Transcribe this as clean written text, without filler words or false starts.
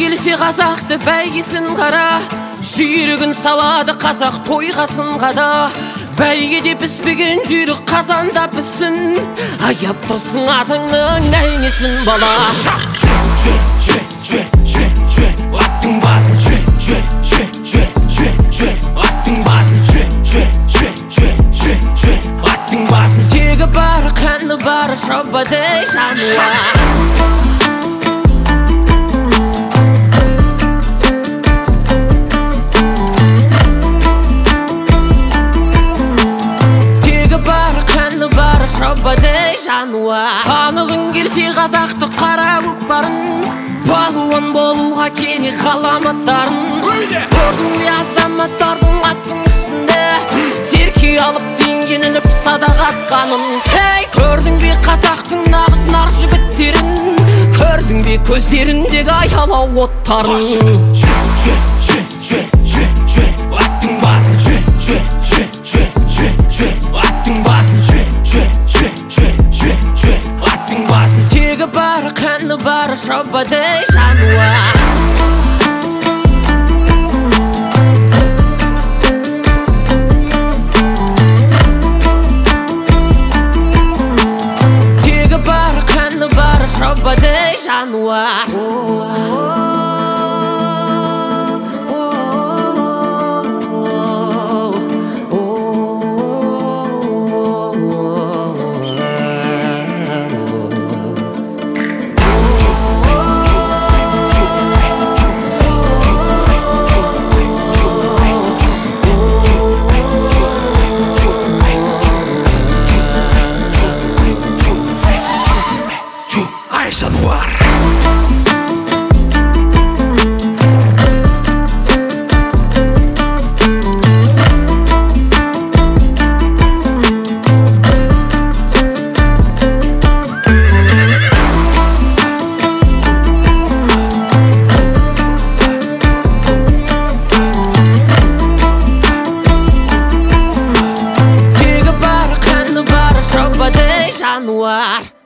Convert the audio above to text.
келсе қазақты бәйгесін қара, жүйрігін салады қазақ тойға сынғада. Бәйгеде піспеген жүйрік қазанда піссін, аяп тұрсың атыңны нәйнесін бала. Жүре, аттың басын жүре, аттың басын жүре, аттың басын. Тегі бары, қаны бары, шабадай жануар. Шабадай жануар. Танығың келсе қазақты қара көкпарын, балуан болуға керек ғаламаттарын. Көрдің бе азаматтардың аттың үстінде серке алып теңгеніліп садақ атқанын? Көрдің бе қазақтың нағыз нар жігіттерін? Көрдің бе көздеріндегі аялау оттарын? Жүре, аттың басын жүре, аттың басын жүре, аттың басын. Тегі бары, қаны бары, шабадай жануар. Тегі бары, қаны бары, шабадай жануар. Жануар. Тегі бары, қаны бары, шабадай жануар.